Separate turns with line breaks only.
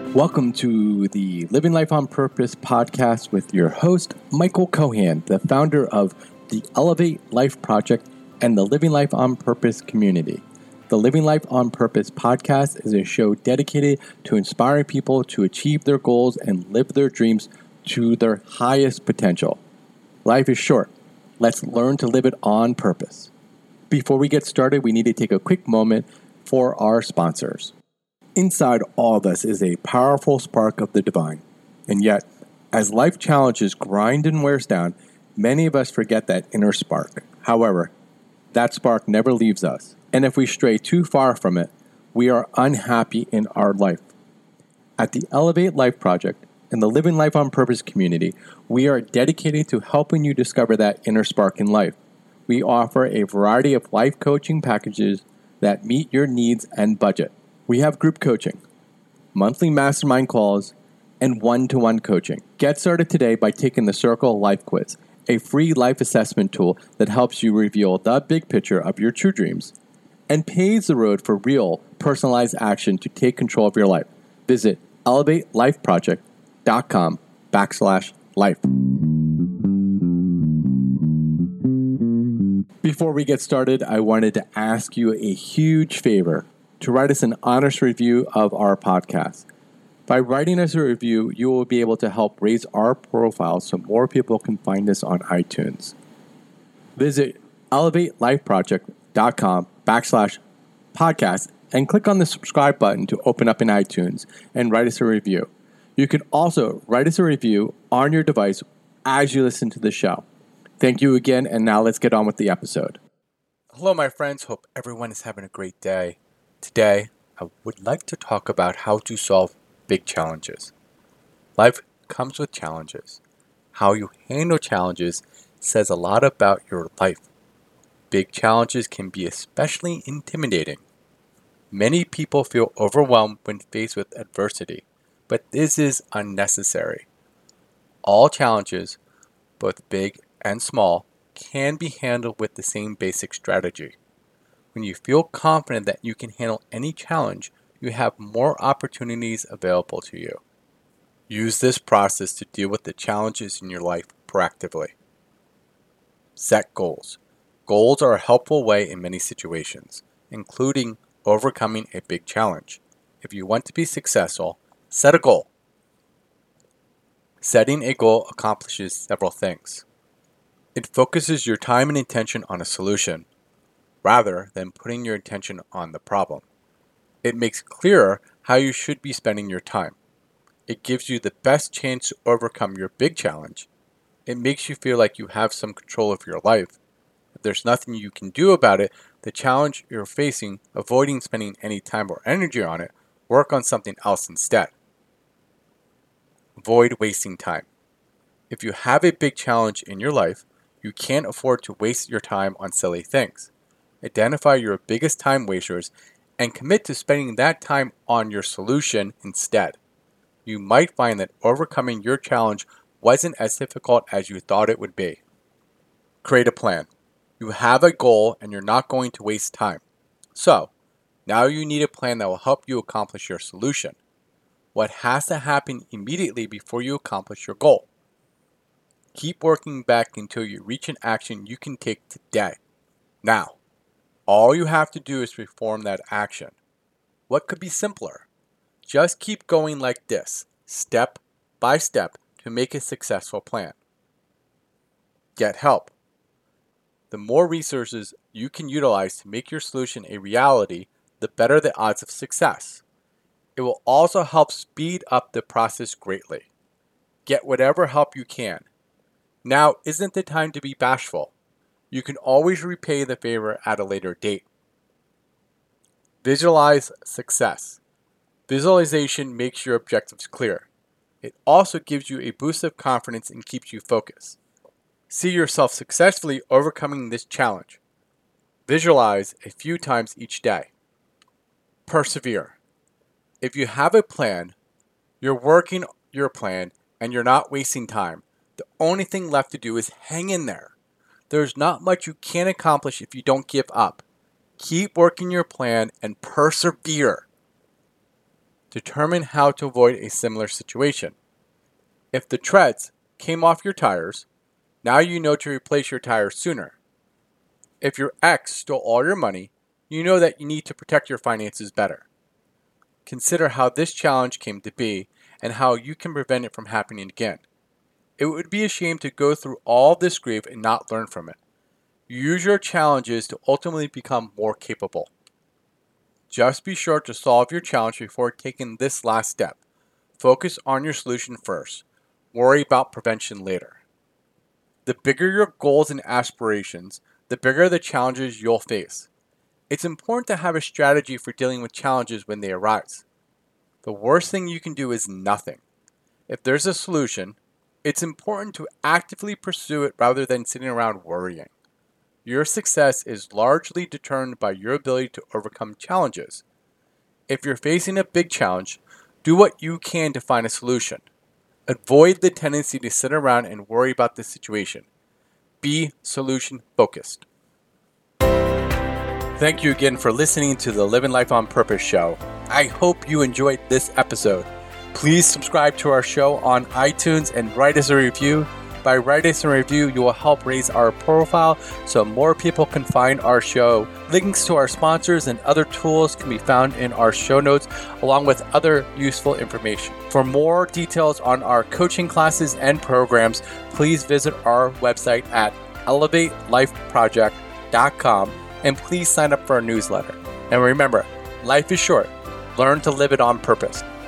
Welcome to the Living Life on Purpose podcast with your host, Michael Cohan, the founder of the Elevate Life Project and the Living Life on Purpose community. The Living Life on Purpose podcast is a show dedicated to inspiring people to achieve their goals and live their dreams to their highest potential. Life is short. Let's learn to live it on purpose. Before we get started, we need to take a quick moment for our sponsors. Inside all of us is a powerful spark of the divine. And yet, as life challenges grind and wears down, many of us forget that inner spark. However, that spark never leaves us. And if we stray too far from it, we are unhappy in our life. At the Elevate Life Project and the Living Life on Purpose community, we are dedicated to helping you discover that inner spark in life. We offer a variety of life coaching packages that meet your needs and budget. We have group coaching, monthly mastermind calls, and one-to-one coaching. Get started today by taking the Circle Life Quiz, a free life assessment tool that helps you reveal the big picture of your true dreams and paves the road for real, personalized action to take control of your life. Visit elevatelifeproject.com/life. Before we get started, I wanted to ask you a huge favor: to write us an honest review of our podcast. By writing us a review, you will be able to help raise our profile so more people can find us on iTunes. Visit elevatelifeproject.com/podcast and click on the subscribe button to open up in iTunes and write us a review. You can also write us a review on your device as you listen to the show. Thank you again, and now let's get on with the episode. Hello, my friends. Hope everyone is having a great day. Today, I would like to talk about how to solve big challenges. Life comes with challenges. How you handle challenges says a lot about your life. Big challenges can be especially intimidating. Many people feel overwhelmed when faced with adversity, but this is unnecessary. All challenges, both big and small, can be handled with the same basic strategy. When you feel confident that you can handle any challenge, you have more opportunities available to you. Use this process to deal with the challenges in your life proactively. Set goals. Goals are a helpful way in many situations, including overcoming a big challenge. If you want to be successful, set a goal. Setting a goal accomplishes several things. It focuses your time and attention on a solution, rather than putting your attention on the problem. It makes clearer how you should be spending your time. It gives you the best chance to overcome your big challenge. It makes you feel like you have some control of your life. If there's nothing you can do about it, the challenge you're facing, avoiding spending any time or energy on it, work on something else instead. Avoid wasting time. If you have a big challenge in your life, you can't afford to waste your time on silly things. Identify your biggest time wasters and commit to spending that time on your solution instead. You might find that overcoming your challenge wasn't as difficult as you thought it would be. Create a plan. You have a goal and you're not going to waste time. So, now you need a plan that will help you accomplish your solution. What has to happen immediately before you accomplish your goal? Keep working back until you reach an action you can take today. Now, all you have to do is perform that action. What could be simpler? Just keep going like this, step by step, to make a successful plan. Get help. The more resources you can utilize to make your solution a reality, the better the odds of success. It will also help speed up the process greatly. Get whatever help you can. Now isn't the time to be bashful. You can always repay the favor at a later date. Visualize success. Visualization makes your objectives clear. It also gives you a boost of confidence and keeps you focused. See yourself successfully overcoming this challenge. Visualize a few times each day. Persevere. If you have a plan, you're working your plan, and you're not wasting time, the only thing left to do is hang in there. There's not much you can accomplish if you don't give up. Keep working your plan and persevere. Determine how to avoid a similar situation. If the treads came off your tires, now you know to replace your tires sooner. If your ex stole all your money, you know that you need to protect your finances better. Consider how this challenge came to be and how you can prevent it from happening again. It would be a shame to go through all this grief and not learn from it. Use your challenges to ultimately become more capable. Just be sure to solve your challenge before taking this last step. Focus on your solution first. Worry about prevention later. The bigger your goals and aspirations, the bigger the challenges you'll face. It's important to have a strategy for dealing with challenges when they arise. The worst thing you can do is nothing. If there's a solution, it's important to actively pursue it rather than sitting around worrying. Your success is largely determined by your ability to overcome challenges. If you're facing a big challenge, do what you can to find a solution. Avoid the tendency to sit around and worry about the situation. Be solution focused. Thank you again for listening to the Living Life on Purpose show. I hope you enjoyed this episode. Please subscribe to our show on iTunes and write us a review. By writing us a review, you will help raise our profile so more people can find our show. Links to our sponsors and other tools can be found in our show notes, along with other useful information. For more details on our coaching classes and programs, please visit our website at elevatelifeproject.com and please sign up for our newsletter. And remember, life is short. Learn to live it on purpose.